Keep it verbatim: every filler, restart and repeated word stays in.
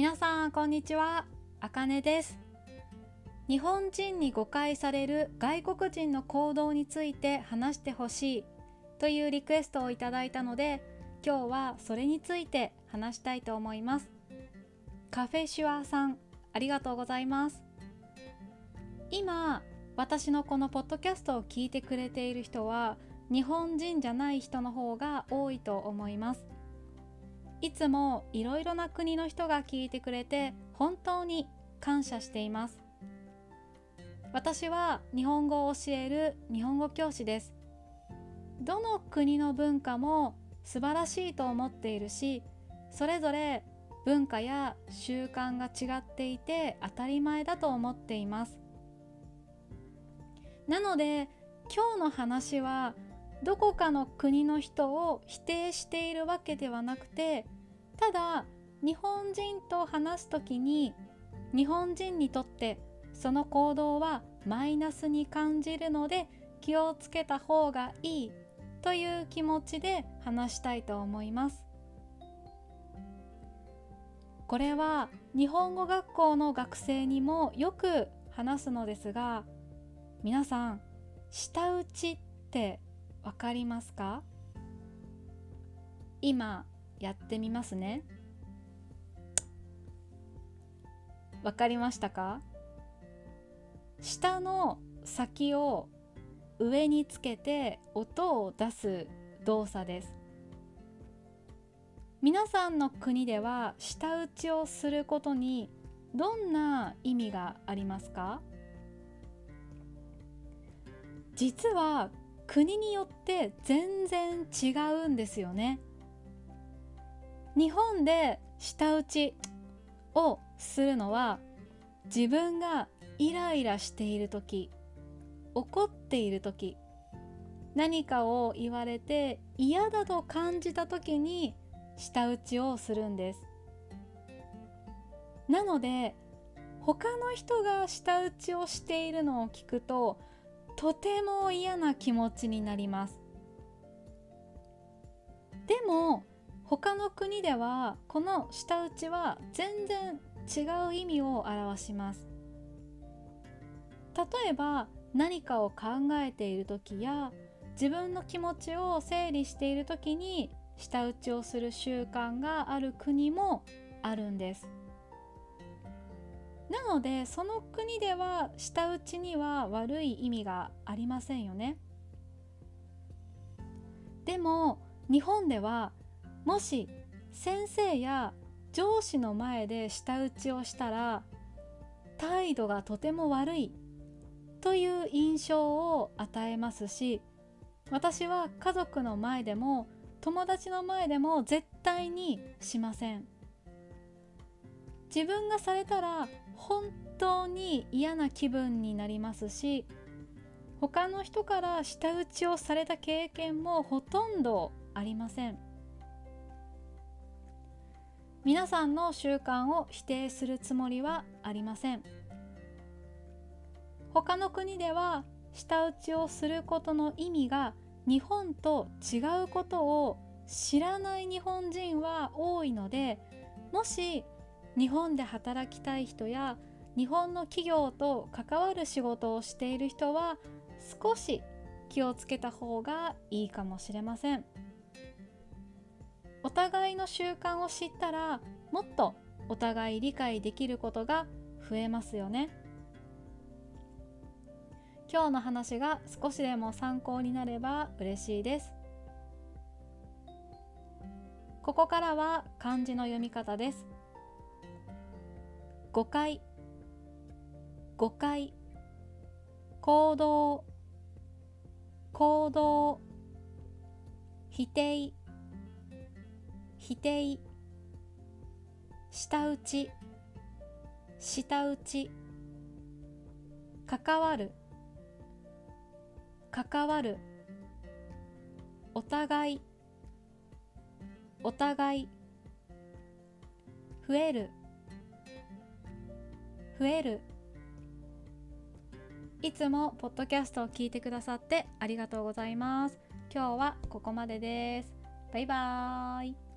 皆さんこんにちは、あかねです。日本人に誤解される外国人の行動について話してほしいというリクエストをいただいたので、今日はそれについて話したいと思います。カフェシュアさん、ありがとうございます。今、私のこのポッドキャストを聞いてくれている人は日本人じゃない人の方が多いと思います。いつもいろいろな国の人が聞いてくれて本当に感謝しています。私は日本語を教える日本語教師です。どの国の文化も素晴らしいと思っているし、それぞれ文化や習慣が違っていて当たり前だと思っています。なので今日の話はどこかの国の人を否定しているわけではなくて、ただ日本人と話すときに日本人にとってその行動はマイナスに感じるので気をつけた方がいいという気持ちで話したいと思います。これは日本語学校の学生にもよく話すのですが、皆さん、舌打ちってわかりますか？今やってみますね。わかりましたか？舌の先を上につけて音を出す動作です。皆さんの国では舌打ちをすることにどんな意味がありますか？実は国によって全然違うんですよね。日本で舌打ちをするのは自分がイライラしているとき、怒っているとき、何かを言われて嫌だと感じたときに舌打ちをするんです。なので他の人が舌打ちをしているのを聞くととても嫌な気持ちになります。でも他の国ではこの舌打ちは全然違う意味を表します。例えば何かを考えている時や自分の気持ちを整理している時に舌打ちをする習慣がある国もあるんです。なのでその国では舌打ちには悪い意味がありませんよね。でも日本ではもし先生や上司の前で舌打ちをしたら態度がとても悪いという印象を与えますし、私は家族の前でも友達の前でも絶対にしません。自分がされたら本当に嫌な気分になりますし、他の人から舌打ちをされた経験もほとんどありません。皆さんの習慣を否定するつもりはありません。他の国では舌打ちをすることの意味が日本と違うことを知らない日本人は多いので、もし日本で働きたい人や日本の企業と関わる仕事をしている人は少し気をつけた方がいいかもしれません。お互いの習慣を知ったらもっとお互い理解できることが増えますよね。今日の話が少しでも参考になれば嬉しいです。ここからは漢字の読み方です。誤解、誤解、行動、行動、否定、否定、舌打ち、舌打ち、関わる、関わる、お互い、お互い、増える、増える。いつもポッドキャストを聞いてくださってありがとうございます。今日はここまでです。バイバーイ。